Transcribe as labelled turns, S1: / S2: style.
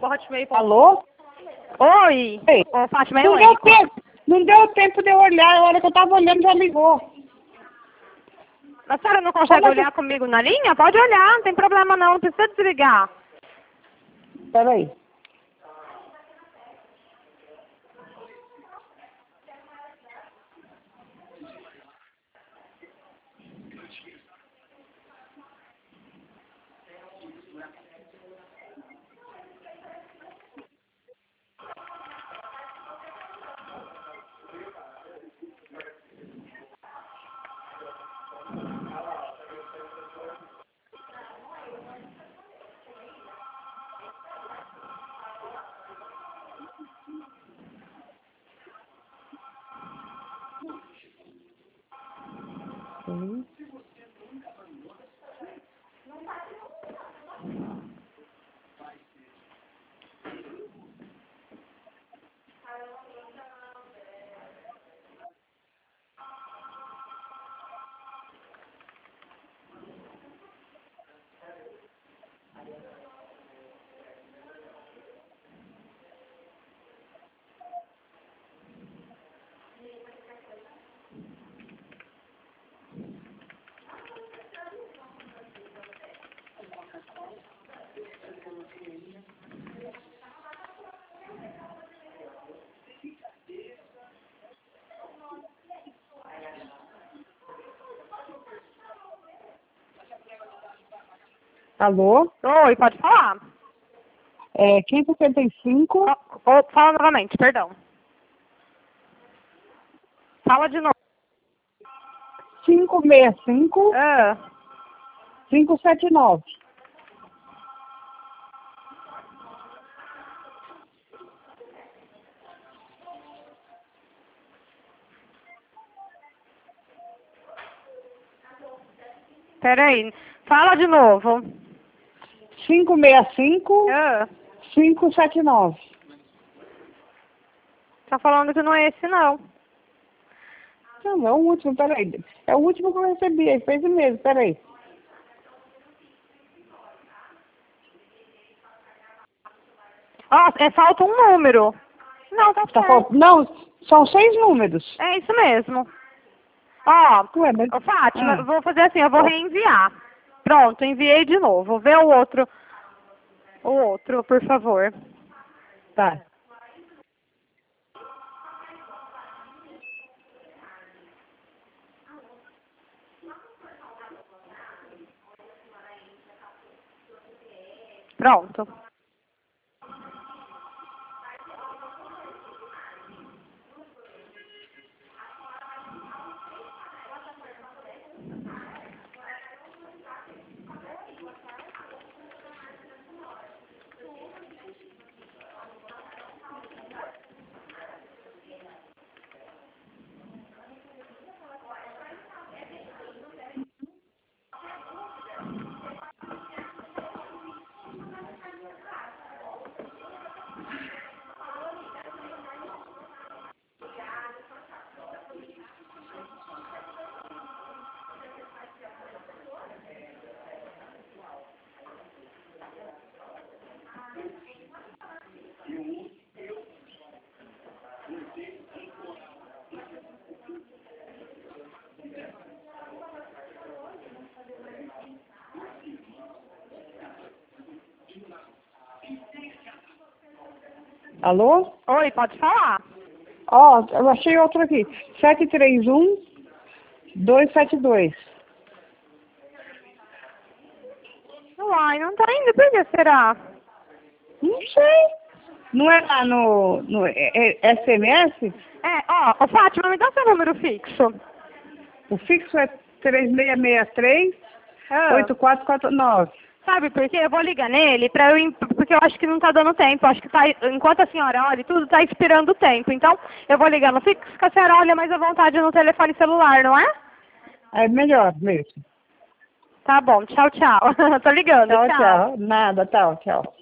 S1: @hotmail.com.
S2: Alô?
S1: Oi.
S2: Ei.
S1: Ô, Fátima,
S2: Não deu tempo. Não deu tempo de eu olhar. A hora que eu tava olhando já ligou.
S1: A senhora não consegue olhar comigo na linha? Pode olhar, não tem problema não, não precisa desligar.
S2: Peraí. Alô?
S1: Oi, pode falar?
S2: É 575.
S1: Fala novamente, perdão. Fala de novo.
S2: 565 579.
S1: Peraí, fala de novo.
S2: 565 579.
S1: Tá falando que não é esse não.
S2: Não, é o último, peraí. É o último que eu recebi, aí fez o mesmo, peraí.
S1: Falta um número. Não, tá certo.
S2: Não, são 6 números.
S1: É isso mesmo.
S2: Ué, mas...
S1: Fátima, eu vou fazer assim, eu vou reenviar. Pronto, enviei de novo. Vê o outro. O outro, por favor.
S2: Tá.
S1: Pronto.
S2: Alô?
S1: Oi, pode falar?
S2: Eu achei outro aqui. 731 272.
S1: Uai, não tá indo, por que será?
S2: Não sei. Não é lá no SMS?
S1: Fátima, me dá seu número fixo.
S2: O fixo é 3663 8449.
S1: Sabe por quê? Eu vou ligar nele porque eu acho que não tá dando tempo. Acho que enquanto a senhora olha e tudo, tá expirando o tempo. Então, eu vou ligar no fixo que a senhora olha mais à vontade no telefone celular, não é?
S2: É melhor mesmo.
S1: Tá bom, tchau, tchau. Tô ligando,
S2: Tchau, tchau. Nada, tchau.